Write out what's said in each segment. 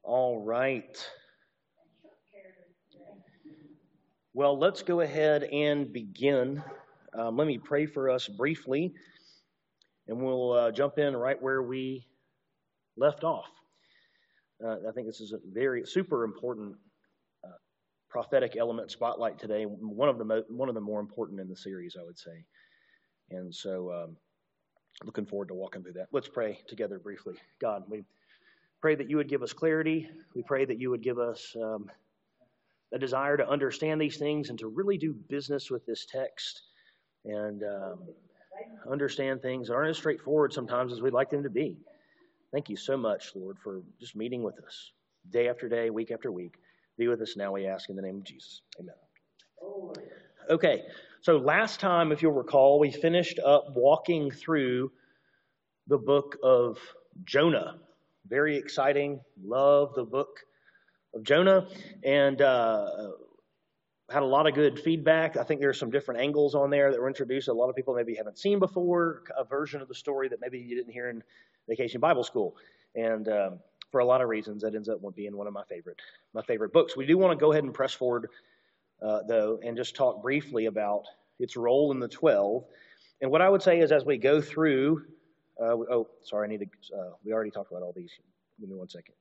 All right. Well, let's go ahead and begin. Let me pray for us briefly, and we'll jump in right where we left off. I think this is a very super important prophetic element spotlight today. One of the more important in the series, I would say. And so, looking forward to walking through that. Let's pray together briefly. God, we pray that you would give us clarity. We pray that you would give us a desire to understand these things and to really do business with this text and understand things that aren't as straightforward sometimes as we'd like them to be. Thank you so much, Lord, for just meeting with us day after day, week after week. Be with us now, we ask, in the name of Jesus. Amen. Okay, so last time, if you'll recall, we finished up walking through the book of Jonah. Very exciting. Love the book of Jonah, and had a lot of good feedback. I think there's some different angles on there that were introduced that a lot of people maybe haven't seen before, a version of the story that maybe you didn't hear in Vacation Bible School. And for a lot of reasons, that ends up being one of my favorite books. We do want to go ahead and press forward, though, and just talk briefly about its role in the 12. And what I would say is as we go through, we already talked about all these. Give me one second.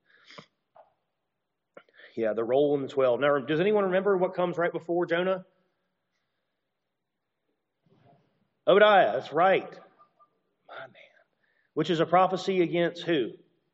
Yeah, the role in the 12. Now, does anyone remember what comes right before Jonah? Obadiah, that's right. My man. Which is a prophecy against who?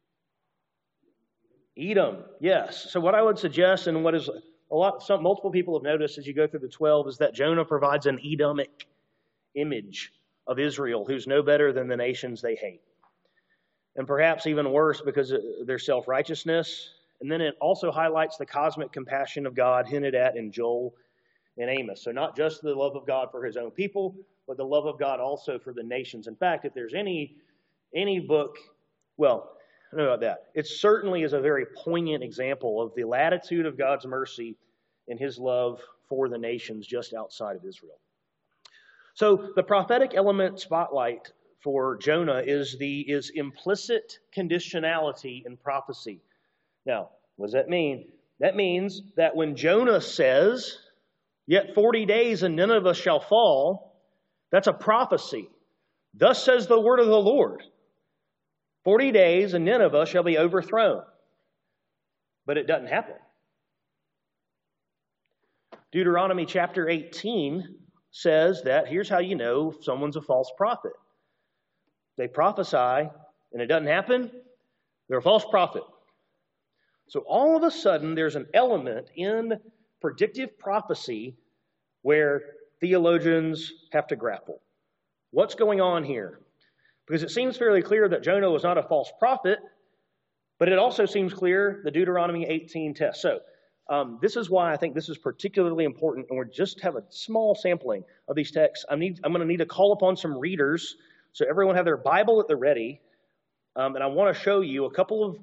Edom, yes. So what I would suggest, and what is multiple people have noticed as you go through the 12, is that Jonah provides an Edomic image of Israel, who's no better than the nations they hate. And perhaps even worse because of their self-righteousness. And then it also highlights the cosmic compassion of God hinted at in Joel and Amos. So not just the love of God for his own people, but the love of God also for the nations. In fact, if there's any book, well, I don't know about that. It certainly is a very poignant example of the latitude of God's mercy and his love for the nations just outside of Israel. So the prophetic element spotlight for Jonah is implicit conditionality in prophecy. Now, what does that mean? That means that when Jonah says, "Yet 40 days and Nineveh shall fall," that's a prophecy. Thus says the word of the Lord. 40 days and Nineveh shall be overthrown. But it doesn't happen. Deuteronomy chapter 18 says that here's how you know someone's a false prophet. They prophesy and it doesn't happen, they're a false prophet. So all of a sudden there's an element in predictive prophecy where theologians have to grapple. What's going on here? Because it seems fairly clear that Jonah was not a false prophet, but it also seems clear the Deuteronomy 18 test. So this is why I think this is particularly important, and we're just have a small sampling of these texts. I'm going to need to call upon some readers, so everyone have their Bible at the ready, and I want to show you a couple of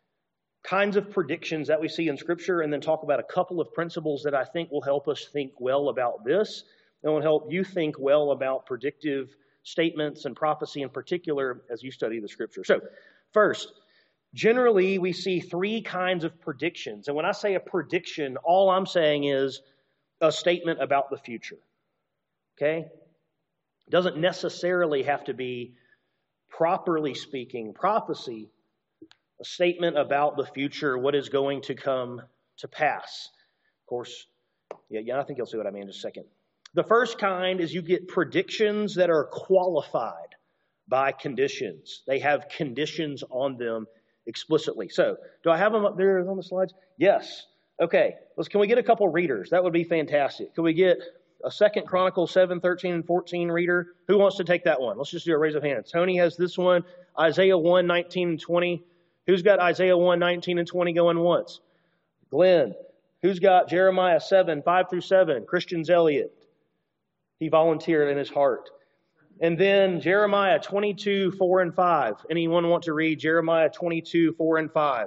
kinds of predictions that we see in Scripture, and then talk about a couple of principles that I think will help us think well about this, and will help you think well about predictive statements and prophecy in particular as you study the Scripture. So, first, generally we see three kinds of predictions. And when I say a prediction, all I'm saying is a statement about the future. Okay? It doesn't necessarily have to be, properly speaking, prophecy, a statement about the future, what is going to come to pass. Of course, yeah, I think you'll see what I mean in just a second. The first kind is you get predictions that are qualified by conditions. They have conditions on them explicitly. So, do I have them up there on the slides? Yes. Okay. Can we get a couple readers? That would be fantastic. Can we get a 2 Chronicles 7, 13, and 14 reader? Who wants to take that one? Let's just do a raise of hands. Tony has this one. Isaiah 1, 19, and 20. Who's got Isaiah 1, 19, and 20 going once? Glenn. Who's got Jeremiah 7, 5 through 7? Christian Elliott. He volunteered in his heart. And then Jeremiah 22, 4 and 5. Anyone want to read Jeremiah 22, 4 and 5?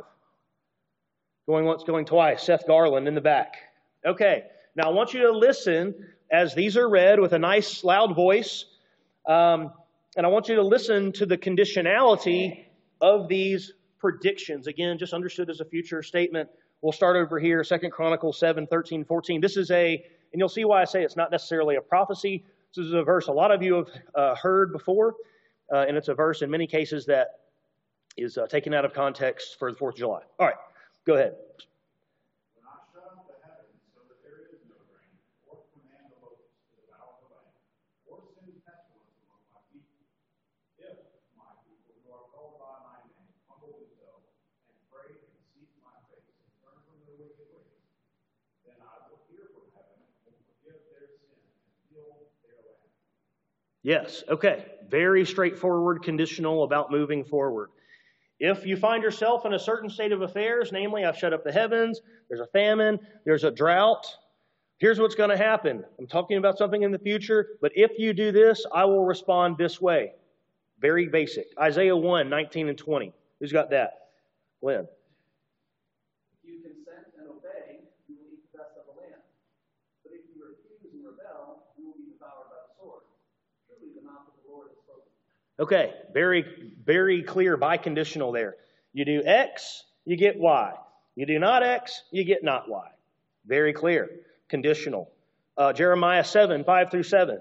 Going once, going twice. Seth Garland in the back. Okay. Now I want you to listen as these are read with a nice loud voice. And I want you to listen to the conditionality of these predictions. Again, just understood as a future statement. We'll start over here, 2 Chronicles 7, 13, 14. This is and you'll see why I say it's not necessarily a prophecy. This is a verse a lot of you have heard before, and it's a verse in many cases that is taken out of context for the 4th of July. All right, go ahead. Yes, okay. Very straightforward, conditional about moving forward. If you find yourself in a certain state of affairs, namely, I've shut up the heavens, there's a famine, there's a drought, here's what's going to happen. I'm talking about something in the future, but if you do this, I will respond this way. Very basic. Isaiah 1, 19 and 20. Who's got that? Glenn. If you consent and obey, you will eat the best of the land. But if you refuse and rebel, you will be devoured by the sword. Truly, the mouth of the Lord has spoken. Okay, very, very clear biconditional there. You do X, you get Y. You do not X, you get not Y. Very clear, conditional. Jeremiah 7, 5 through 7.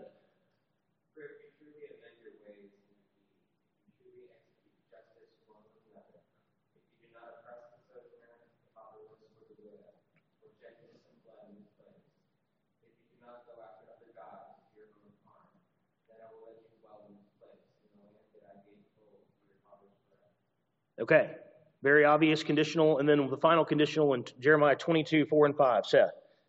Okay, very obvious conditional, and then the final conditional in Jeremiah 22, 4 and 5. Seth.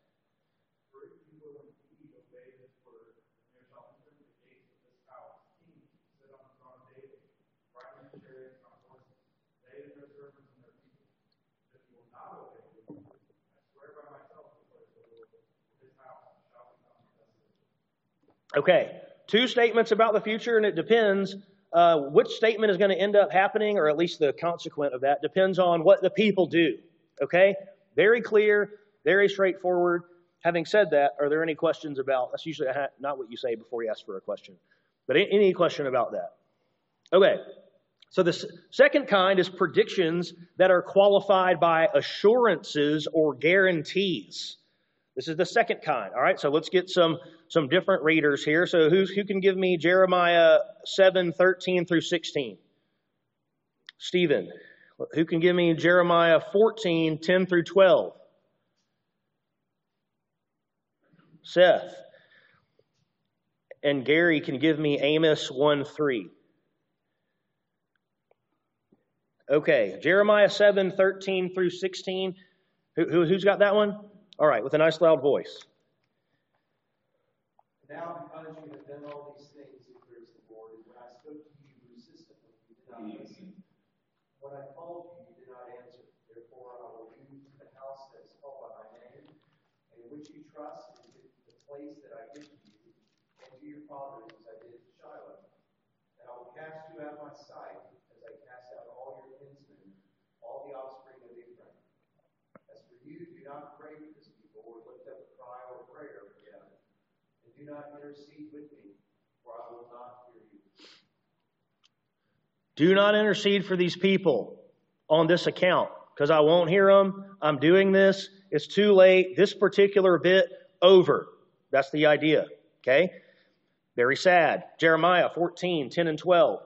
Okay, two statements about the future, and it depends. Which statement is going to end up happening, or at least the consequent of that, depends on what the people do. Okay? Very clear, very straightforward. Having said that, are there any questions about, that's usually not what you say before you ask for a question, but any question about that? Okay, so the second kind is predictions that are qualified by assurances or guarantees. This is the second kind. All right, so let's get some different readers here. So who can give me Jeremiah 7, 13 through 16? Stephen. Who can give me Jeremiah 14, 10 through 12? Seth. And Gary can give me Amos 1, 3. Okay, Jeremiah 7, 13 through 16. Who's got that one? All right, with a nice loud voice. Now because you have done all these things, declares the Lord, when I spoke to you persistently, you did not listen. When I called you, you did not answer. Therefore, I will lead you to the house that is called by my name, and in which you trust, and to the place that I give to you, and to your fathers as I did to Shiloh. And I will cast you out of my sight, as I cast out all your kinsmen, all the offspring of Ephraim. As for you, do not pray for this people, or lift up a cry or prayer for them. And do not intercede with me, for I will not hear you. Do not intercede for these people on this account, because I won't hear them. I'm doing this. It's too late. This particular bit, over. That's the idea. Okay? Very sad. Jeremiah 14, 10 and 12.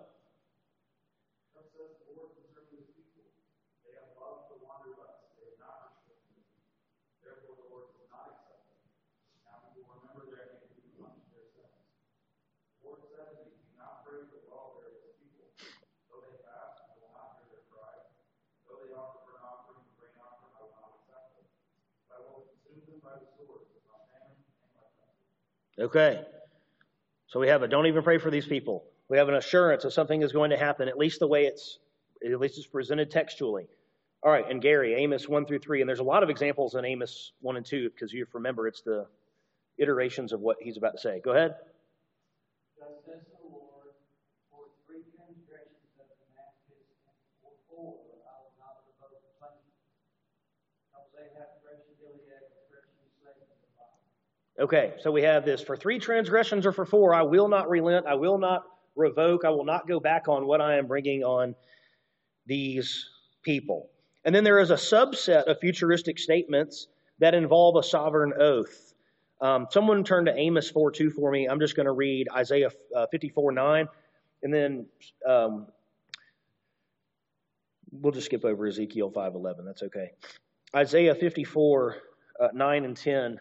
Okay. So we have a don't even pray for these people. We have an assurance that something is going to happen, at least it's presented textually. All right, and Gary, Amos 1 through 3. And there's a lot of examples in Amos 1 and 2, because you remember it's the iterations of what he's about to say. Go ahead. Thus says the Lord, for 3 transgressions of Damascus and for 4 I will not revoke the punishment. I will say half correction Gilead and correction Satan in the fire. Okay, so we have this. For 3 transgressions or for 4, I will not relent, I will not revoke, I will not go back on what I am bringing on these people. And then there is a subset of futuristic statements that involve a sovereign oath. Someone turn to Amos 4:2 for me. I'm just going to read Isaiah 54:9, and then we'll just skip over Ezekiel 5:11. That's okay. Isaiah 54:9 and 10.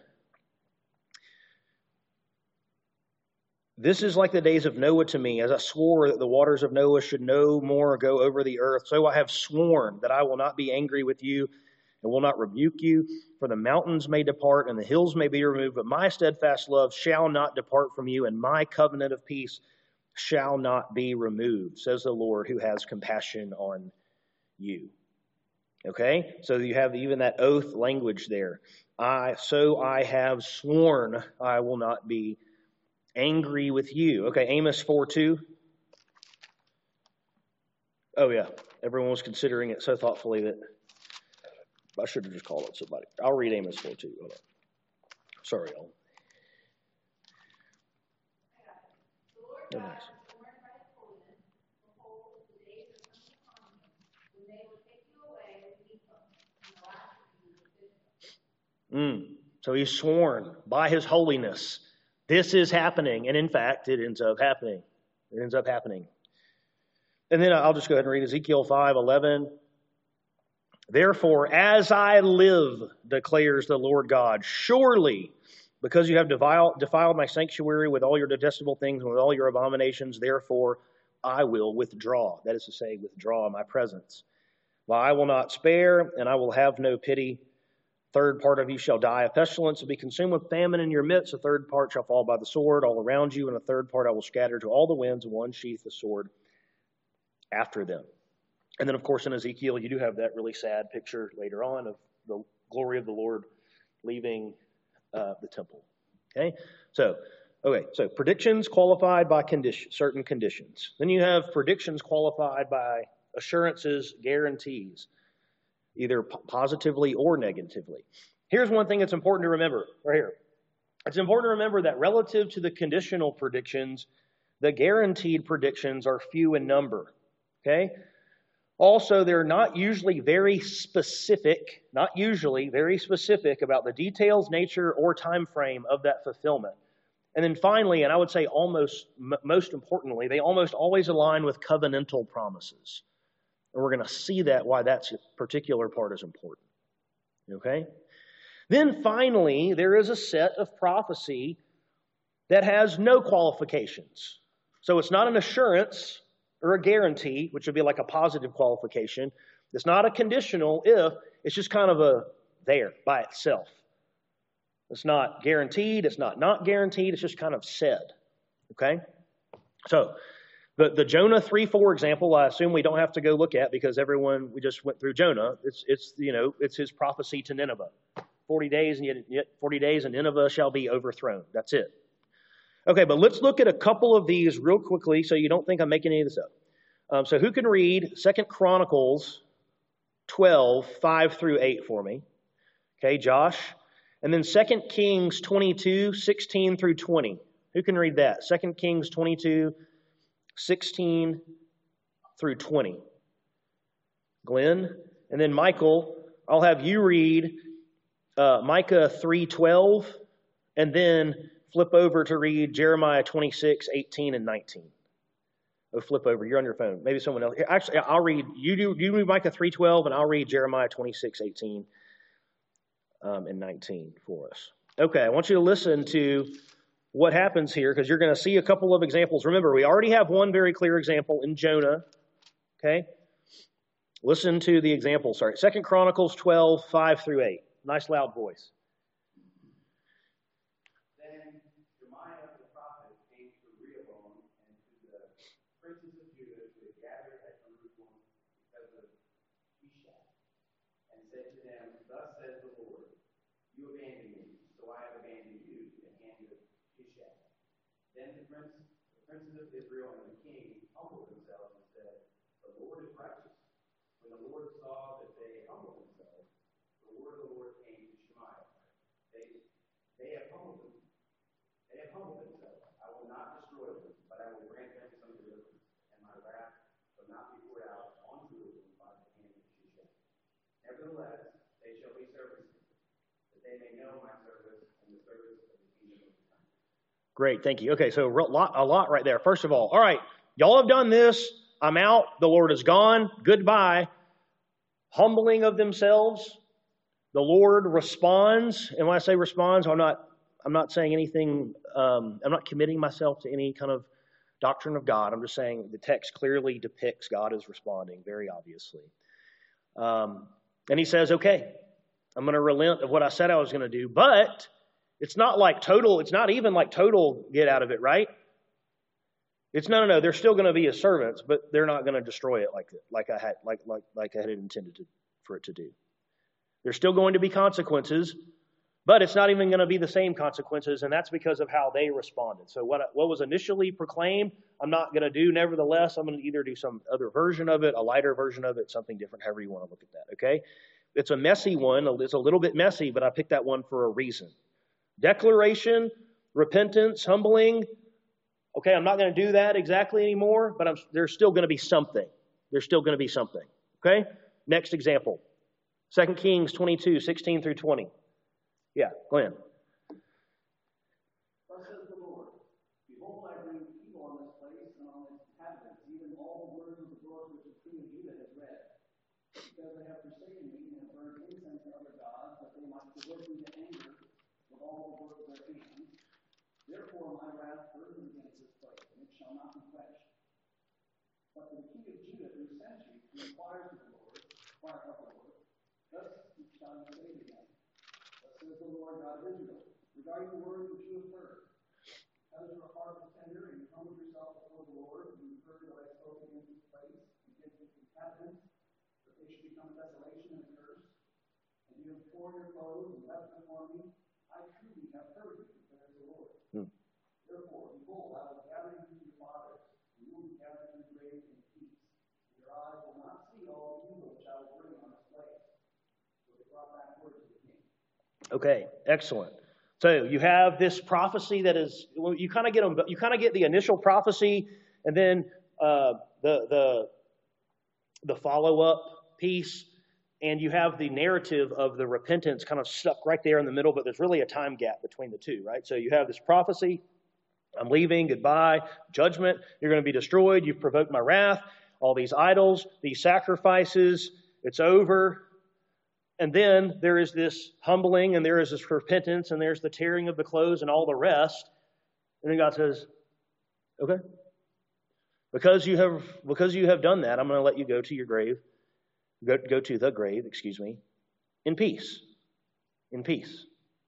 This is like the days of Noah to me, as I swore that the waters of Noah should no more go over the earth. So I have sworn that I will not be angry with you and will not rebuke you, for the mountains may depart and the hills may be removed, but my steadfast love shall not depart from you, and my covenant of peace shall not be removed, says the Lord, who has compassion on you. Okay? So you have even that oath language there. I have sworn I will not be angry with you. Okay, Amos 4:2. Oh yeah, everyone was considering it so thoughtfully that I should have just called it somebody. I'll read Amos 4:2. Hold on. Sorry, y'all. Oh, nice. So he's sworn by his holiness. This is happening, and in fact, it ends up happening. It ends up happening. And then I'll just go ahead and read Ezekiel 5:11. Therefore, as I live, declares the Lord God, surely, because you have defiled my sanctuary with all your detestable things and with all your abominations, therefore I will withdraw. That is to say, withdraw my presence. Well, I will not spare, and I will have no pity. Third part of you shall die of pestilence and be consumed with famine in your midst. A third part shall fall by the sword all around you, and a third part I will scatter to all the winds, and one sheath the sword after them. And then, of course, in Ezekiel, you do have that really sad picture later on of the glory of the Lord leaving the temple. Okay, so predictions qualified by certain conditions. Then you have predictions qualified by assurances, guarantees, either positively or negatively. Here's one thing that's important to remember right here. It's important to remember that relative to the conditional predictions, the guaranteed predictions are few in number. Okay? Also, they're not usually very specific about the details, nature, or time frame of that fulfillment. And then finally, and I would say most importantly, they almost always align with covenantal promises. And we're going to see why that particular part is important. Okay? Then finally, there is a set of prophecy that has no qualifications. So it's not an assurance or a guarantee, which would be like a positive qualification. It's not a conditional if, it's just kind of a there by itself. It's not guaranteed, it's not guaranteed, it's just kind of said. Okay? So, the Jonah 3:4 example, I assume we don't have to go look at because we just went through Jonah. It's his prophecy to Nineveh. 40 days and yet 40 days and Nineveh shall be overthrown. That's it. Okay, but let's look at a couple of these real quickly so you don't think I'm making any of this up. So who can read 2 Chronicles 12:5-8 for me? Okay, Josh. And then 2 Kings 22:16-20. Who can read that? 2 Kings 22:16-20. Glenn. And then Michael, I'll have you read Micah 3:12, and then flip over to read Jeremiah 26:18 and 19. Oh, flip over. You're on your phone. Maybe someone else. Actually, I'll read. You read Micah 3:12, and I'll read Jeremiah 26:18 and 19 for us. Okay, I want you to listen to what happens here because you're going to see a couple of examples. Remember, we already have one very clear example in Jonah. Okay? Listen to the example. 2 Chronicles 12:5-8. Nice loud voice. Then Shemaiah the prophet came to Rehoboam and to the princes of Judah who had gathered at Jerusalem because of Shishak, and said to them, Thus says the Lord, you abandoned me, so I have abandoned you to the hand of Shishak. Then the princes of Israel and the king humbled themselves and said, The Lord is righteous. When the Lord saw that they humbled themselves, the word of the Lord came to Shemaiah. They have humbled them. They have humbled themselves. I will not destroy them, but I will grant them some deliverance, and my wrath shall not be poured out on Jerusalem by the hand of Shishak. Nevertheless, they shall be servants, that they may know my service and the service of the kingdom of God. Great, thank you. Okay, so a lot right there. First of all right, y'all have done this. I'm out. The Lord is gone. Goodbye. Humbling of themselves. The Lord responds. And when I say responds, I'm not saying anything. I'm not committing myself to any kind of doctrine of God. I'm just saying the text clearly depicts God as responding, very obviously. And he says, okay, I'm going to relent of what I said I was going to do. But it's not even like total get out of it, right? It's no. They're still going to be his servants, but they're not going to destroy it like I had intended for it to do. There's still going to be consequences, but it's not even going to be the same consequences, and that's because of how they responded. So what was initially proclaimed, I'm not going to do. Nevertheless, I'm going to either do some other version of it, a lighter version of it, something different, however you want to look at that. Okay, it's a messy one. It's a little bit messy, but I picked that one for a reason. Declaration, repentance, humbling. Okay, I'm not going to do that exactly anymore, but there's still going to be something. There's still going to be something. Okay? Next example. 2 Kings 22, 16 through 20. Yeah, Glenn. Thus says the Lord, behold, I bring evil on this place and on its inhabitants, even all the words of the book which the king of Judah has read. Because they have forsaken me and have burned incense to other gods, that they might provoke me to anger with all the work of their hands. Therefore my wrath burns against this place, and it shall not be quenched. But the king of Judah who sent you to inquire of the Lord, thus shall you say to them, thus says the Lord God of Israel, regarding the words which you have heard. Because your heart is tender, and you humble yourself before the Lord, and you heard what I spoke against this place, against its inhabitants, that they should become desolation and a curse, and you have torn your clothes and left before me, I truly have heard you, declares the Lord. Therefore, behold, I will gather you to your fathers, and you will be gathered to the grave in peace. Your eyes will not see all the evil which I will bring on this place. So they brought back word to the king. Okay, excellent. So you have this prophecy that is, you kind of get the initial prophecy, and then the follow-up piece, and you have the narrative of the repentance kind of stuck right there in the middle, but there's really a time gap between the two, right? So you have this prophecy, I'm leaving, goodbye, judgment, you're going to be destroyed, you've provoked my wrath, all these idols, these sacrifices, it's over. And then there is this humbling, and there is this repentance, and there's the tearing of the clothes and all the rest. And then God says, okay, because you have done that, I'm going to let you go to your grave, go to the grave, in peace. In peace.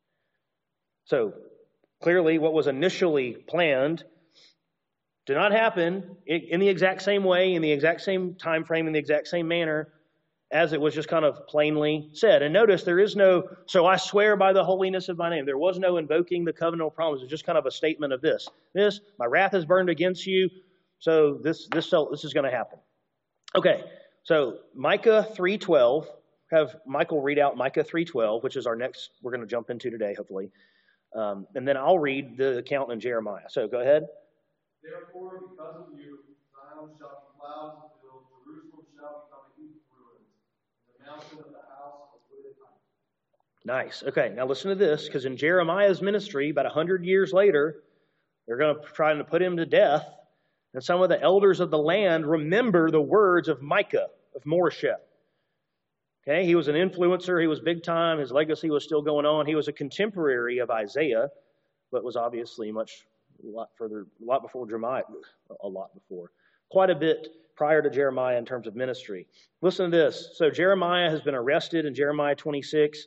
So, clearly, what was initially planned did not happen in the exact same way, in the exact same time frame, in the exact same manner as it was just kind of plainly said. And notice there is no, so I swear by the holiness of my name. There was no invoking the covenantal promise. It's just kind of a statement of this. My wrath is burned against you, so this is going to happen. Okay, so Micah 3:12. Have Michael read out Micah 3:12, which is our next, we're going to jump into today, hopefully. And then I'll read the account in Jeremiah. So go ahead. Therefore, because of you, Zion shall be plowed to field, Jerusalem shall become a heap of ruins, the mountain of the house of wooded height. Nice. Okay, now listen to this, because in Jeremiah's ministry, about 100 years later, they're going to try to put him to death, and some of the elders of the land remember the words of Micah of Moresheth. Okay, he was an influencer, he was big time, his legacy was still going on. He was a contemporary of Isaiah, but was obviously a lot before Jeremiah, quite a bit prior to Jeremiah in terms of ministry. Listen to this. So Jeremiah has been arrested in Jeremiah 26.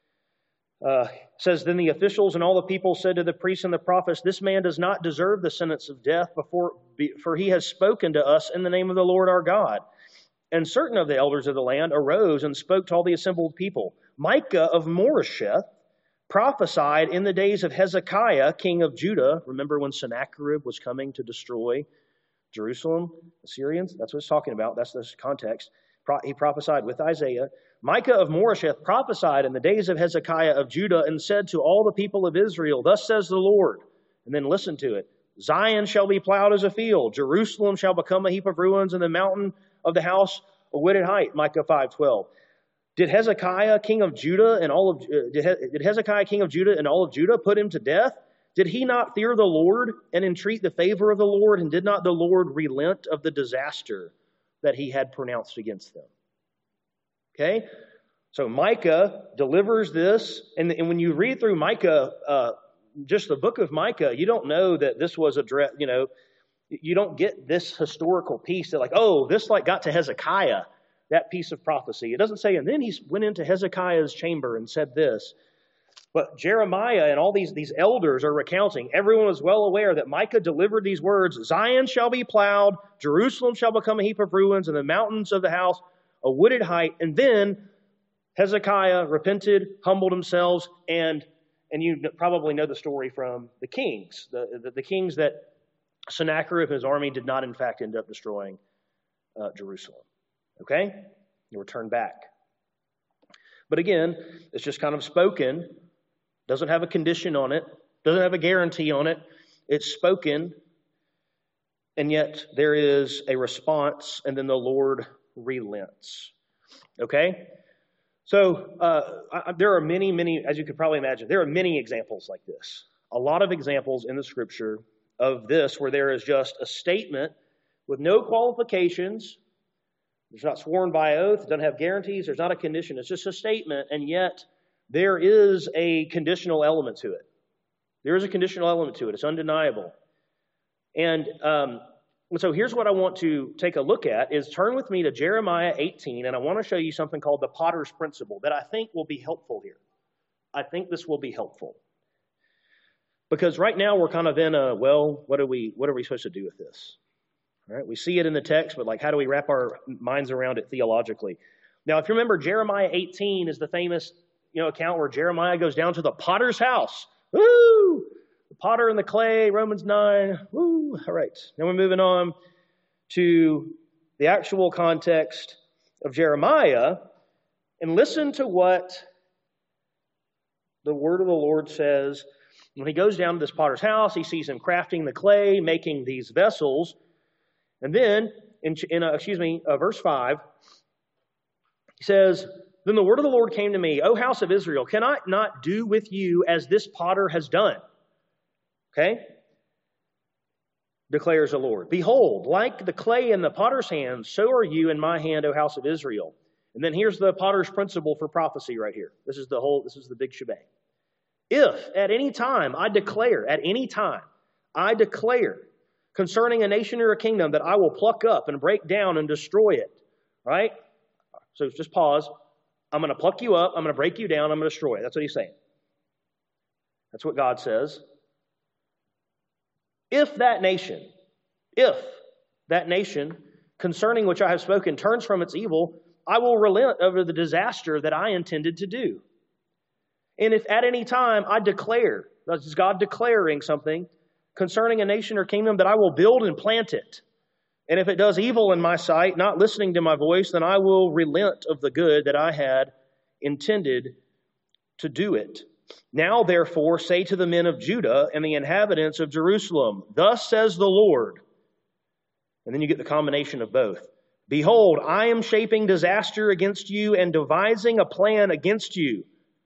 Says, then the officials and all the people said to the priests and the prophets, this man does not deserve the sentence of death, for he has spoken to us in the name of the Lord our God. And certain of the elders of the land arose and spoke to all the assembled people. Micah of Moresheth prophesied in the days of Hezekiah, king of Judah. Remember when Sennacherib was coming to destroy Jerusalem, Assyrians? That's what it's talking about. That's the context. He prophesied with Isaiah. Micah of Moresheth prophesied in the days of Hezekiah of Judah and said to all the people of Israel, thus says the Lord. And then listen to it. Zion shall be plowed as a field. Jerusalem shall become a heap of ruins, and the mountain of the house a wooded height. Micah 5:12. Did Hezekiah, king of Judah, and all of did Hezekiah, king of Judah, and all of Judah put him to death? Did he not fear the Lord and entreat the favor of the Lord? And did not the Lord relent of the disaster that he had pronounced against them? Okay, so Micah delivers this, and when you read through Micah, just the book of Micah, you don't know that this was addressed. You don't get this historical piece that this got to Hezekiah. That piece of prophecy. It doesn't say, and then he went into Hezekiah's chamber and said this. But Jeremiah and all these elders are recounting. Everyone is well aware that Micah delivered these words: Zion shall be plowed, Jerusalem shall become a heap of ruins, and the mountains of the house a wooded height. And then Hezekiah repented, humbled himself, and you probably know the story from the kings. The kings that Sennacherib and his army did not in fact end up destroying Jerusalem. Okay? You return back. But again, it's just kind of spoken. Doesn't have a condition on it. Doesn't have a guarantee on it. It's spoken. And yet there is a response, and then the Lord relents. Okay? So there are many, as you could probably imagine, there are many examples like this. A lot of examples in the Scripture of this where there is just a statement with no qualifications. It's not sworn by oath. It doesn't have guarantees. There's not a condition. It's just a statement, and yet there is a conditional element to it. There is a conditional element to it. It's undeniable. And so here's what I want to take a look at is turn with me to Jeremiah 18, and I want to show you something called the potter's principle that I think will be helpful here. I think this will be helpful. Because right now we're kind of in a, what are we supposed to do with this? All right, we see it in the text, but how do we wrap our minds around it theologically? Now, if you remember, Jeremiah 18 is the famous account where Jeremiah goes down to the potter's house. Woo! The potter and the clay, Romans 9. Woo! All right, now we're moving on to the actual context of Jeremiah, and listen to what the word of the Lord says. When he goes down to this potter's house, he sees him crafting the clay, making these vessels. And then, in verse 5, he says, Then the word of the Lord came to me, O house of Israel, can I not do with you as this potter has done? Okay? Declares the Lord. Behold, like the clay in the potter's hand, so are you in my hand, O house of Israel. And then here's the potter's principle for prophecy right here. This is the big shebang. If at any time I declare, concerning a nation or a kingdom, that I will pluck up and break down and destroy it. Right? So just pause. I'm going to pluck you up. I'm going to break you down. I'm going to destroy it. That's what he's saying. That's what God says. If that nation, concerning which I have spoken, turns from its evil, I will relent over the disaster that I intended to do. And if at any time I declare, this is God declaring something, concerning a nation or kingdom, that I will build and plant it. And if it does evil in my sight, not listening to my voice, then I will relent of the good that I had intended to do it. Now, therefore, say to the men of Judah and the inhabitants of Jerusalem, Thus says the Lord. And then you get the combination of both. Behold, I am shaping disaster against you and devising a plan against you.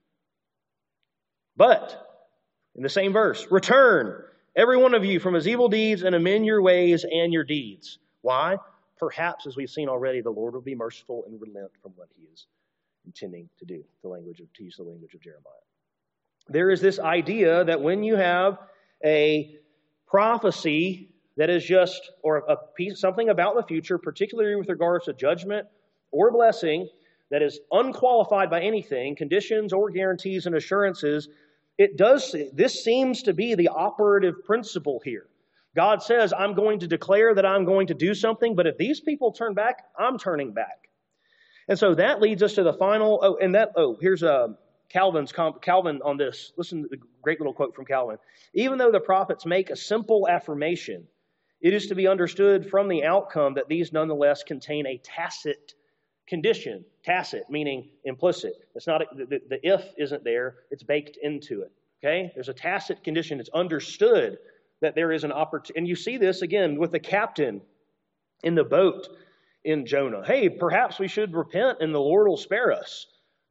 But, in the same verse, return, every one of you, from his evil deeds, and amend your ways and your deeds. Why? Perhaps, as we've seen already, the Lord will be merciful and relent from what he is intending to do, to use the language of Jeremiah. There is this idea that when you have a prophecy that is just, or a piece, something about the future, particularly with regards to judgment or blessing, that is unqualified by anything, conditions or guarantees and assurances, this seems to be the operative principle here. God says, I'm going to declare that I'm going to do something, but if these people turn back, I'm turning back. And so that leads us to the final, here's Calvin on this. Listen to the great little quote from Calvin. Even though the prophets make a simple affirmation, it is to be understood from the outcome that these nonetheless contain a tacit condition. Tacit, meaning implicit. It's not the if isn't there, it's baked into it. Okay? There's a tacit condition. It's understood that there is an opportunity. And you see this again with the captain in the boat in Jonah. Hey, perhaps we should repent and the Lord will spare us.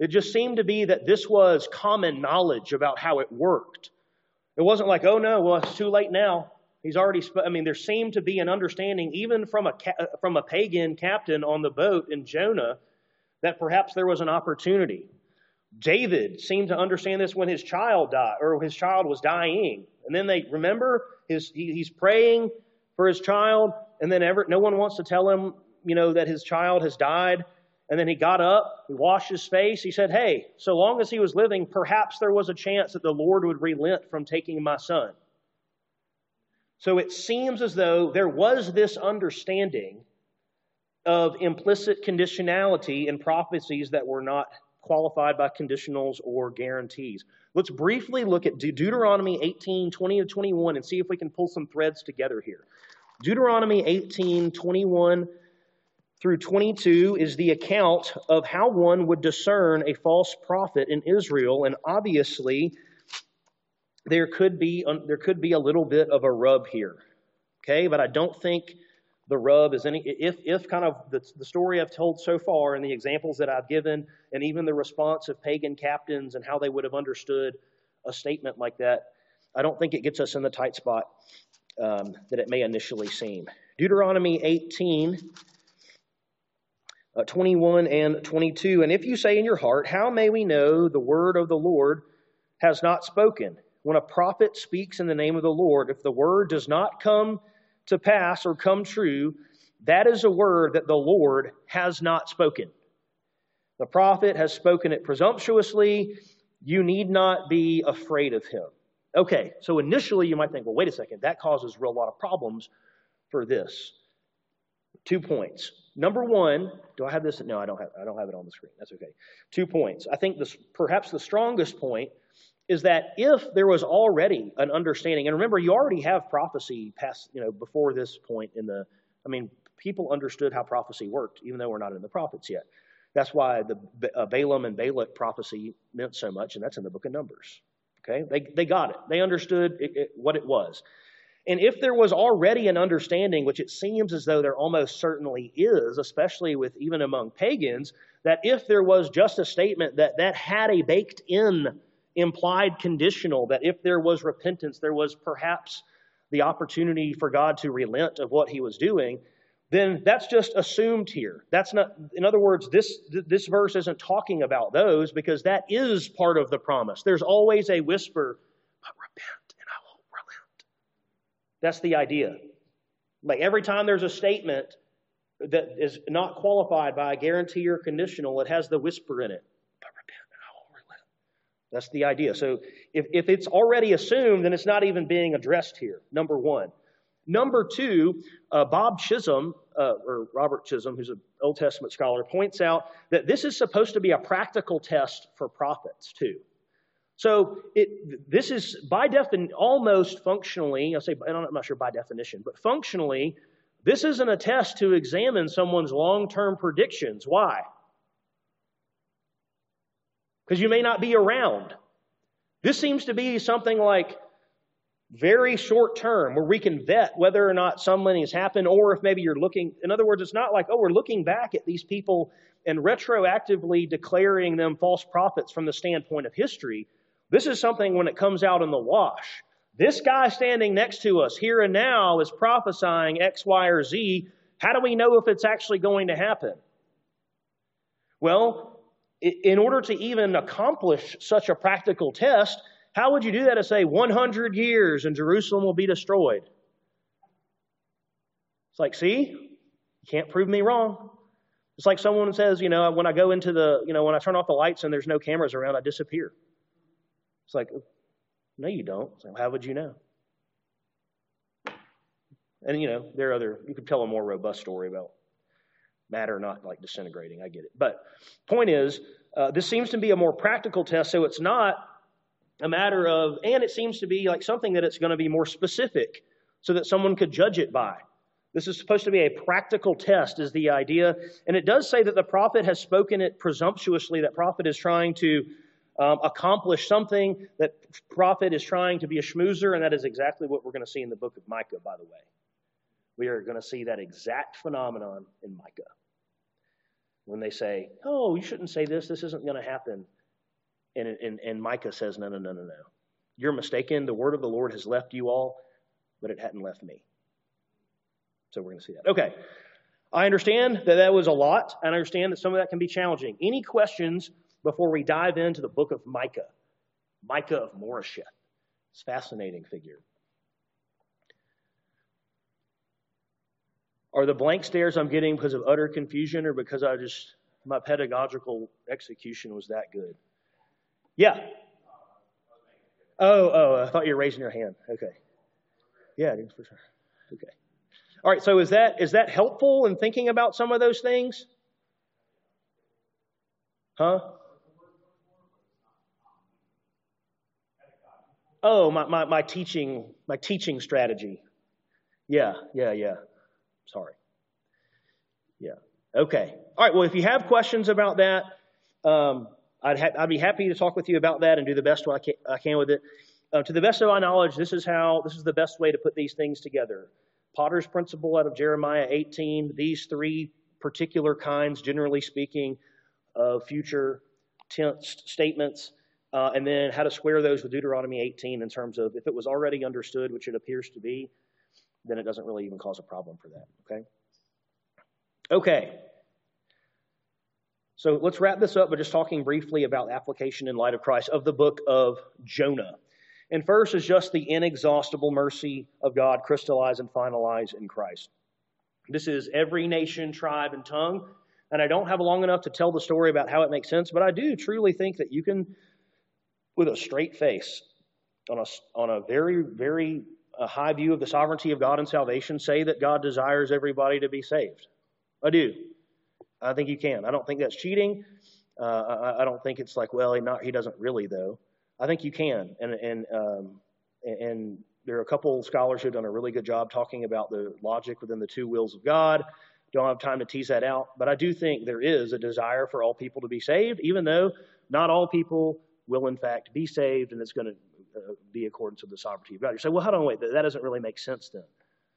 It just seemed to be that this was common knowledge about how it worked. It wasn't like, oh no, well, it's too late now. He's already, there seemed to be an understanding, even from a pagan captain on the boat in Jonah, that perhaps there was an opportunity. David seemed to understand this when his child died, or his child was dying. And then he's praying for his child, and then no one wants to tell him, that his child has died. And then he got up, he washed his face. He said, hey, so long as he was living, perhaps there was a chance that the Lord would relent from taking my son. So it seems as though there was this understanding of implicit conditionality in prophecies that were not qualified by conditionals or guarantees. Let's briefly look at Deuteronomy 18, 20 to 21 and see if we can pull some threads together here. Deuteronomy 18, 21 through 22 is the account of how one would discern a false prophet in Israel, and obviously there could be a little bit of a rub here, okay? But I don't think the rub is any. If kind of the story I've told so far and the examples that I've given, and even the response of pagan captains and how they would have understood a statement like that, I don't think it gets us in the tight spot that it may initially seem. Deuteronomy 18. 21 and 22, and if you say in your heart, how may we know the word of the Lord has not spoken? When a prophet speaks in the name of the Lord, if the word does not come to pass or come true, that is a word that the Lord has not spoken. The prophet has spoken it presumptuously. You need not be afraid of him. Okay, so initially you might think, well, wait a second, that causes a lot of problems for this. 2 points. Number one, do I have this? No, I don't have it on the screen. That's okay. 2 points. I think perhaps the strongest point is that if there was already an understanding, and remember, you already have prophecy past, before this point people understood how prophecy worked, even though we're not in the prophets yet. That's why the Balaam and Balak prophecy meant so much, and that's in the book of Numbers. Okay, they got it. They understood what it was. And if there was already an understanding, which it seems as though there almost certainly is, especially with even among pagans, that if there was just a statement that had a baked-in implied conditional, that if there was repentance, there was perhaps the opportunity for God to relent of what he was doing, then that's just assumed here. That's not, in other words, this verse isn't talking about those, because that is part of the promise. There's always a whisper, but repent. That's the idea. Like every time there's a statement that is not qualified by a guarantee or conditional, it has the whisper in it. But repent and I will relent. That's the idea. So if it's already assumed, then it's not even being addressed here, number one. Number two, Bob Chisholm, or Robert Chisholm, who's an Old Testament scholar, points out that this is supposed to be a practical test for prophets too. So this is by definition, almost functionally, I'm not sure by definition, but functionally, this isn't a test to examine someone's long-term predictions. Why? Because you may not be around. This seems to be something like very short term, where we can vet whether or not something has happened, or if maybe you're looking, in other words, it's not like, we're looking back at these people and retroactively declaring them false prophets from the standpoint of history. This is something when it comes out in the wash. This guy standing next to us here and now is prophesying X, Y, or Z. How do we know if it's actually going to happen? Well, in order to even accomplish such a practical test, how would you do that to say 100 years and Jerusalem will be destroyed? It's like, see, you can't prove me wrong. It's like someone says, when I go into when I turn off the lights and there's no cameras around, I disappear. It's like, no, you don't. So how would you know? And, there are you could tell a more robust story about matter not like disintegrating. I get it. But point is, this seems to be a more practical test, so it's not a matter of, and it seems to be like something that it's going to be more specific so that someone could judge it by. This is supposed to be a practical test is the idea. And it does say that the prophet has spoken it presumptuously. That prophet is trying to accomplish something. That prophet is trying to be a schmoozer, and that is exactly what we're going to see in the book of Micah, by the way. We are going to see that exact phenomenon in Micah. when they say, oh, you shouldn't say this. This isn't going to happen. And Micah says, no. You're mistaken. The word of the Lord has left you all, but it hadn't left me. So we're going to see that. Okay. I understand that was a lot. And I understand that some of that can be challenging. Any questions before we dive into the book of Micah? Micah of Moresheth. It's a fascinating figure. Are the blank stares I'm getting because of utter confusion or because my pedagogical execution was that good? Yeah. Oh, I thought you were raising your hand. Okay. Yeah, for sure. Okay. All right, so is that helpful in thinking about some of those things? Huh? Oh, my teaching strategy. Yeah. Sorry. Yeah. Okay. All right. Well, if you have questions about that, I'd be happy to talk with you about that and do the best I can with it. To the best of my knowledge, this is the best way to put these things together. Potter's principle out of Jeremiah 18. These three particular kinds, generally speaking, of future tense statements, and then how to square those with Deuteronomy 18 in terms of if it was already understood, which it appears to be, then it doesn't really even cause a problem for that. Okay. So let's wrap this up by just talking briefly about application in light of Christ of the book of Jonah. And first is just the inexhaustible mercy of God crystallized and finalized in Christ. This is every nation, tribe, and tongue. And I don't have long enough to tell the story about how it makes sense, but I do truly think that you can, with a straight face, on a very, very high view of the sovereignty of God and salvation, say that God desires everybody to be saved. I do. I think you can. I don't think that's cheating. I don't think it's like, well, he doesn't really, though. I think you can. And there are a couple of scholars who have done a really good job talking about the logic within the two wills of God. Don't have time to tease that out. But I do think there is a desire for all people to be saved, even though not all people will, in fact, be saved, and it's going to be according to the sovereignty of God. You say, well, hold on, wait, that doesn't really make sense then.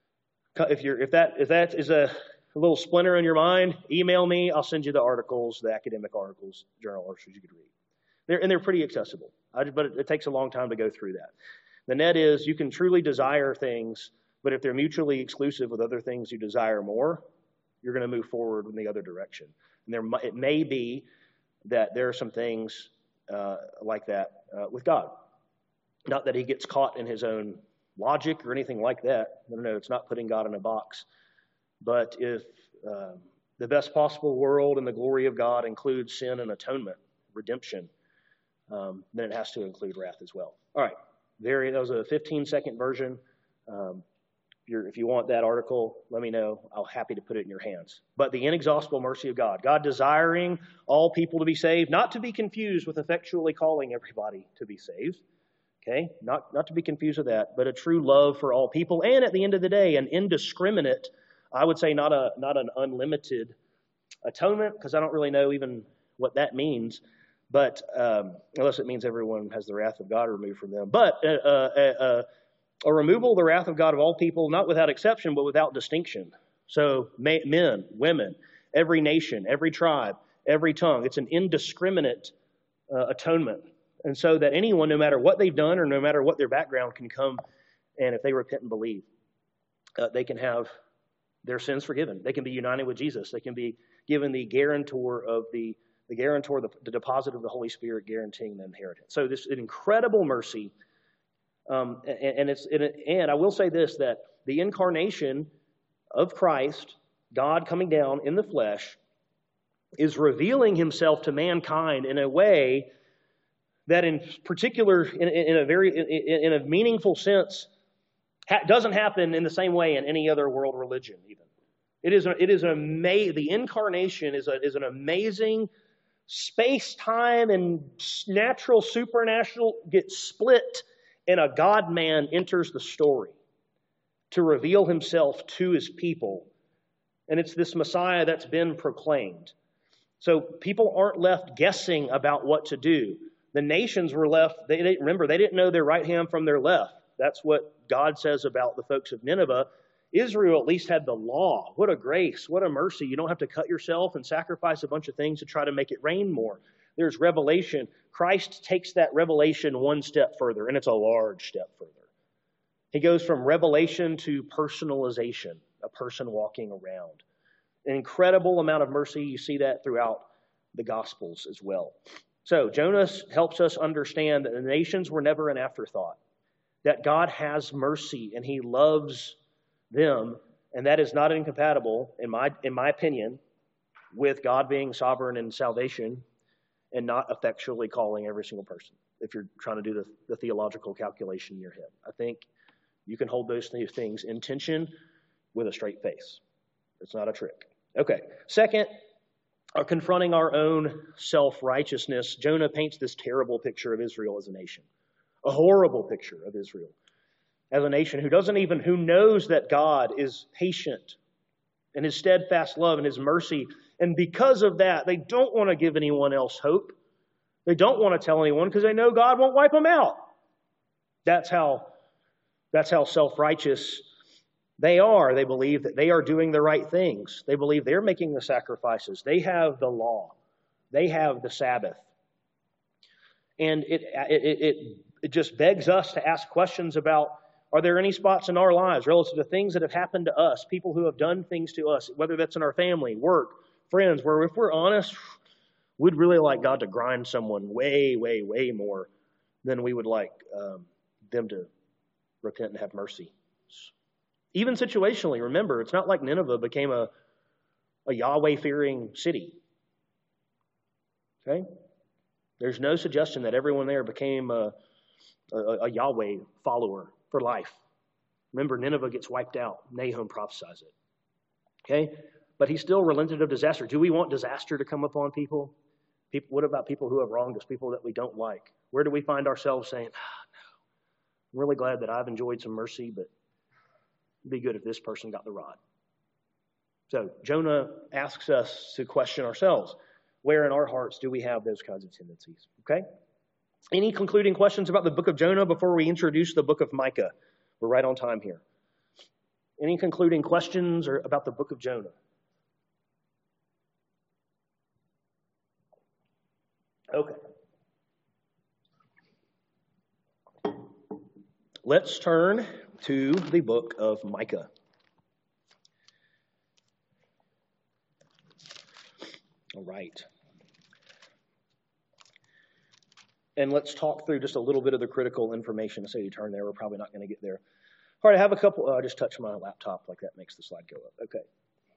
If that is a little splinter in your mind, email me. I'll send you the articles, the academic articles, journal articles you could read. They're pretty accessible, but it takes a long time to go through that. The net is you can truly desire things, but if they're mutually exclusive with other things you desire more, you're going to move forward in the other direction. And it may be that there are some things like that with God. Not that he gets caught in his own logic or anything like that. No, it's not putting God in a box. But if the best possible world and the glory of God includes sin and atonement, redemption, then it has to include wrath as well. All right. That was a 15-second version. If you want that article, let me know. I'll happy to put it in your hands. But the inexhaustible mercy of God. God desiring all people to be saved, not to be confused with effectually calling everybody to be saved. Okay? Not to be confused with that, but a true love for all people. And at the end of the day, an indiscriminate, I would say not an unlimited atonement, because I don't really know even what that means. But unless it means everyone has the wrath of God removed from them. But a removal of the wrath of God of all people, not without exception, but without distinction. So men, women, every nation, every tribe, every tongue. It's an indiscriminate atonement. And so that anyone, no matter what they've done or no matter what their background, can come, and if they repent and believe, they can have their sins forgiven. They can be united with Jesus. They can be given the guarantor, the deposit of the Holy Spirit guaranteeing the inheritance. So this is an incredible mercy. And I will say this, that the incarnation of Christ, God coming down in the flesh, is revealing himself to mankind in a way that in particular, in a meaningful sense, doesn't happen in the same way in any other world religion even. The incarnation is an amazing space-time and natural, supernatural get split, and a God-man enters the story to reveal himself to his people. And it's this Messiah that's been proclaimed. So people aren't left guessing about what to do. The nations were left, they didn't know their right hand from their left. That's what God says about the folks of Nineveh. Israel at least had the law. What a grace, what a mercy. You don't have to cut yourself and sacrifice a bunch of things to try to make it rain more. There's revelation. Christ takes that revelation one step further, and it's a large step further. He goes from revelation to personalization, a person walking around. An incredible amount of mercy. You see that throughout the Gospels as well. So Jonah helps us understand that the nations were never an afterthought, that God has mercy and He loves them, and that is not incompatible, in my opinion, with God being sovereign in salvation and not effectually calling every single person, if you're trying to do the theological calculation in your head. I think you can hold those things in tension with a straight face. It's not a trick. Okay. Second, confronting our own self-righteousness. Jonah paints this terrible picture of Israel as a nation. A horrible picture of Israel as a nation who knows that God is patient and His steadfast love and His mercy. And because of that, they don't want to give anyone else hope. They don't want to tell anyone because they know God won't wipe them out. That's how self-righteous they are. They believe that they are doing the right things. They believe they're making the sacrifices. They have the law. They have the Sabbath. And it just begs us to ask questions about, are there any spots in our lives relative to things that have happened to us, people who have done things to us, whether that's in our family, work, friends, where if we're honest, we'd really like God to grind someone way, way, way more than we would like them to repent and have mercy. Even situationally, remember, it's not like Nineveh became a Yahweh-fearing city. Okay? There's no suggestion that everyone there became a Yahweh follower for life. Remember, Nineveh gets wiped out. Nahum prophesies it. Okay? But he still relented of disaster. Do we want disaster to come upon people? What about people who have wronged us, people that we don't like? Where do we find ourselves saying, no, I'm really glad that I've enjoyed some mercy, but it'd be good if this person got the rod. So Jonah asks us to question ourselves. Where in our hearts do we have those kinds of tendencies? Okay? Any concluding questions about the book of Jonah before we introduce the book of Micah? We're right on time here. Any concluding questions about the book of Jonah? Okay. Let's turn to the book of Micah. All right. And let's talk through just a little bit of the critical information. So you turn there, we're probably not going to get there. All right, I have a couple. I just touched my laptop like that makes the slide go up. Okay.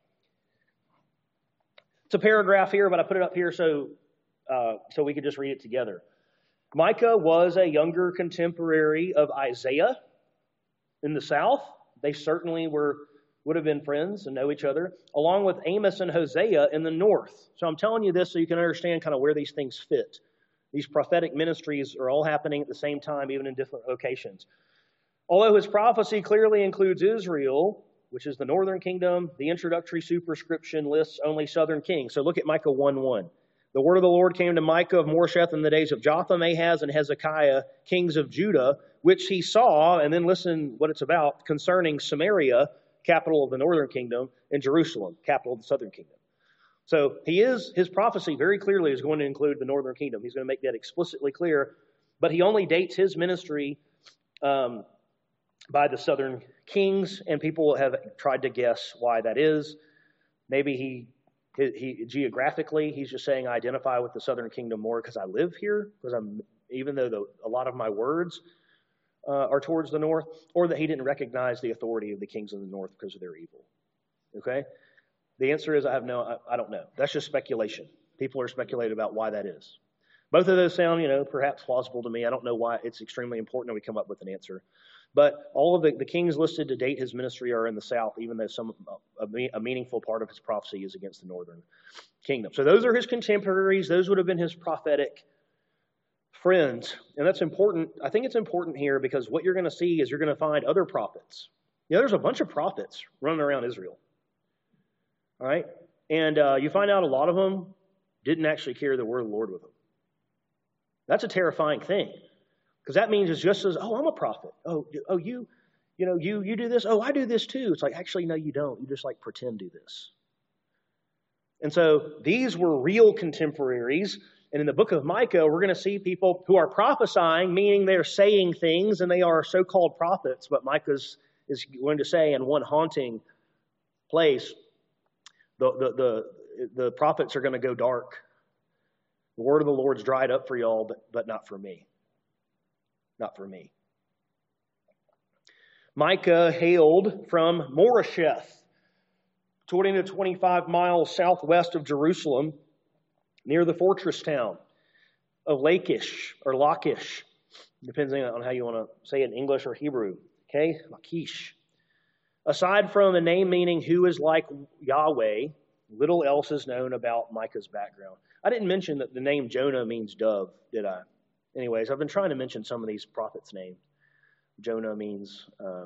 It's a paragraph here, but I put it up here so we could just read it together. Micah was a younger contemporary of Isaiah in the south. They certainly would have been friends and know each other, along with Amos and Hosea in the north. So I'm telling you this so you can understand kind of where these things fit. These prophetic ministries are all happening at the same time, even in different locations. Although his prophecy clearly includes Israel, which is the northern kingdom, the introductory superscription lists only southern kings. So look at Micah 1:1. The word of the Lord came to Micah of Moresheth in the days of Jotham, Ahaz, and Hezekiah, kings of Judah, which he saw, and then listen what it's about, concerning Samaria, capital of the northern kingdom, and Jerusalem, capital of the southern kingdom. So his prophecy very clearly is going to include the northern kingdom. He's going to make that explicitly clear, but he only dates his ministry by the southern kings, and people have tried to guess why that is. Maybe he geographically, he's just saying I identify with the southern kingdom more because I live here, because even though a lot of my words are towards the north, or that he didn't recognize the authority of the kings of the north because of their evil. Okay? The answer is I don't know. That's just speculation. People are speculating about why that is. Both of those sound, perhaps plausible to me. I don't know why it's extremely important that we come up with an answer. But all of the kings listed to date his ministry are in the south, even though a meaningful part of his prophecy is against the northern kingdom. So those are his contemporaries. Those would have been his prophetic friends. And that's important. I think it's important here because what you're going to see is you're going to find other prophets. There's a bunch of prophets running around Israel. All right? And you find out a lot of them didn't actually carry the word of the Lord with them. That's a terrifying thing. Because that means it's just as, I'm a prophet. you do this. Oh, I do this too. It's like, actually, no, you don't. You just like pretend do this. And so these were real contemporaries. And in the book of Micah, we're going to see people who are prophesying, meaning they're saying things and they are so-called prophets. But Micah is going to say in one haunting place, the prophets are going to go dark. The word of the Lord's dried up for y'all, but not for me. Not for me. Micah hailed from Moresheth, 20 to 25 miles southwest of Jerusalem, near the fortress town of Lachish, or Lachish, depending on how you want to say it in English or Hebrew. Okay, Lachish. Aside from the name meaning who is like Yahweh, little else is known about Micah's background. I didn't mention that the name Jonah means dove, did I? Anyways, I've been trying to mention some of these prophets' names. Jonah means,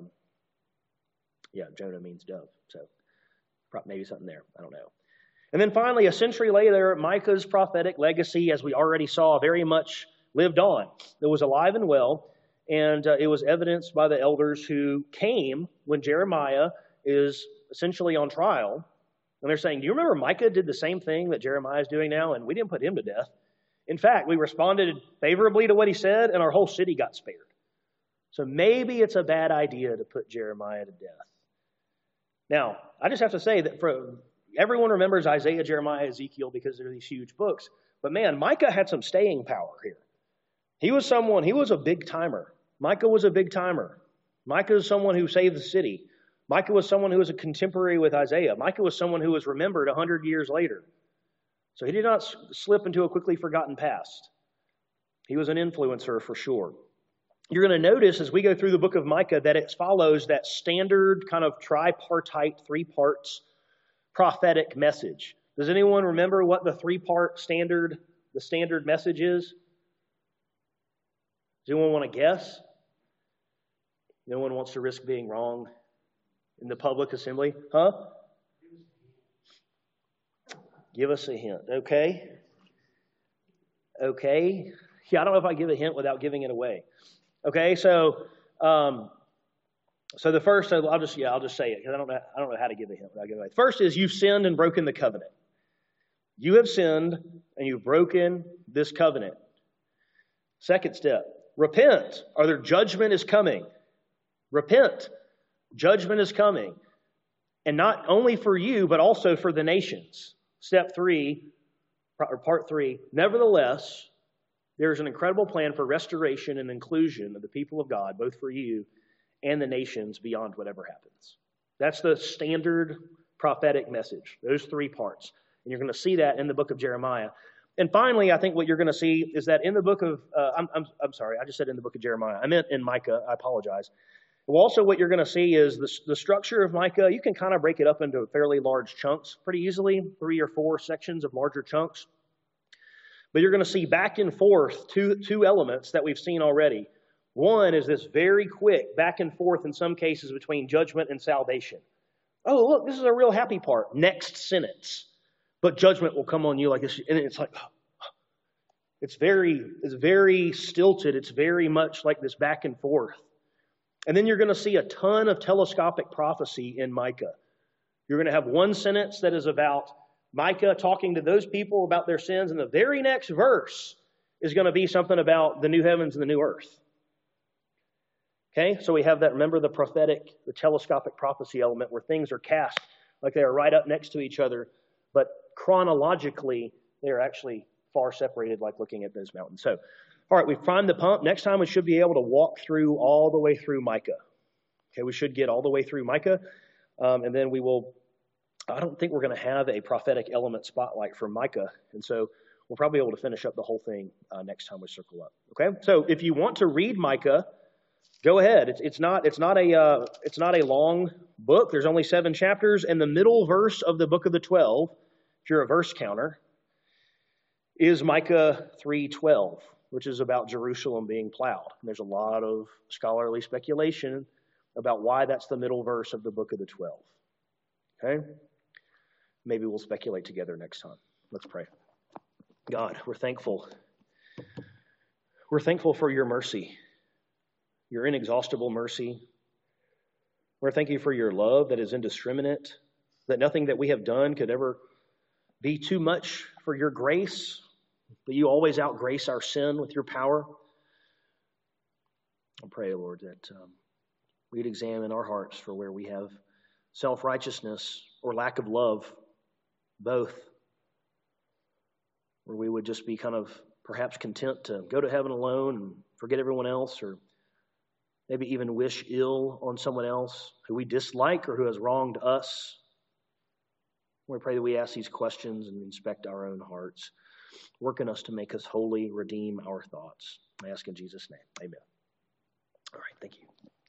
Jonah means dove. So maybe something there. I don't know. And then finally, a century later, Micah's prophetic legacy, as we already saw, very much lived on. It was alive and well, and it was evidenced by the elders who came when Jeremiah is essentially on trial. And they're saying, do you remember Micah did the same thing that Jeremiah is doing now, and we didn't put him to death? In fact, we responded favorably to what he said, and our whole city got spared. So maybe it's a bad idea to put Jeremiah to death. Now, I just have to say that everyone remembers Isaiah, Jeremiah, Ezekiel because they're these huge books. But man, Micah had some staying power here. He was a big timer. Micah was a big timer. Micah is someone who saved the city. Micah was someone who was a contemporary with Isaiah. Micah was someone who was remembered 100 years later. So he did not slip into a quickly forgotten past. He was an influencer for sure. You're going to notice as we go through the book of Micah that it follows that standard kind of tripartite, 3 parts prophetic message. Does anyone remember what the 3-part standard message is? Does anyone want to guess? No one wants to risk being wrong in the public assembly? Huh? Give us a hint. Okay. Yeah, I don't know if I give a hint without giving it away. Okay, so the first, I'll just say it because I don't know how to give a hint without giving it away. First is you've sinned and broken the covenant. You have sinned and you've broken this covenant. Second step, repent, or their judgment is coming. Repent, judgment is coming, and not only for you but also for the nations. Step 3, or part 3. Nevertheless, there's an incredible plan for restoration and inclusion of the people of God, both for you and the nations beyond whatever happens. That's the standard prophetic message, those 3 parts. And you're going to see that in the book of Jeremiah. And finally, I think what you're going to see is that in the book of, I'm sorry, I just said in the book of Jeremiah. I meant in Micah, I apologize. Well, also what you're going to see is the structure of Micah. You can kind of break it up into fairly large chunks pretty easily, 3 or 4 sections of larger chunks. But you're going to see back and forth two elements that we've seen already. One is this very quick back and forth in some cases between judgment and salvation. Oh, look, this is a real happy part. Next sentence. But judgment will come on you like this. And it's like, it's very stilted. It's very much like this back and forth. And then you're going to see a ton of telescopic prophecy in Micah. You're going to have one sentence that is about Micah talking to those people about their sins, and the very next verse is going to be something about the new heavens and the new earth. Okay, so we have that, remember the telescopic prophecy element where things are cast like they are right up next to each other, but chronologically they are actually far separated like looking at those mountains. So, all right, we've primed the pump. Next time we should be able to walk through all the way through Micah. Okay, we should get all the way through Micah, and then we will... I don't think we're going to have a prophetic element spotlight for Micah, and so we'll probably be able to finish up the whole thing next time we circle up. Okay, so if you want to read Micah, go ahead. It's not a long book. There's only 7 chapters, and the middle verse of the book of the 12, if you're a verse counter, is Micah 3:12, which is about Jerusalem being plowed. And there's a lot of scholarly speculation about why that's the middle verse of the book of the 12. Okay. Maybe we'll speculate together next time. Let's pray. God, we're thankful. We're thankful for your mercy, your inexhaustible mercy. Lord, thank you for your love that is indiscriminate, that nothing that we have done could ever be too much for your grace, but you always outgrace our sin with your power. I pray, Lord, that we'd examine our hearts for where we have self-righteousness or lack of love, both, where we would just be kind of perhaps content to go to heaven alone and forget everyone else, or maybe even wish ill on someone else who we dislike or who has wronged us. We pray that we ask these questions and inspect our own hearts. Work in us to make us holy, redeem our thoughts. I ask in Jesus' name. Amen. All right, thank you.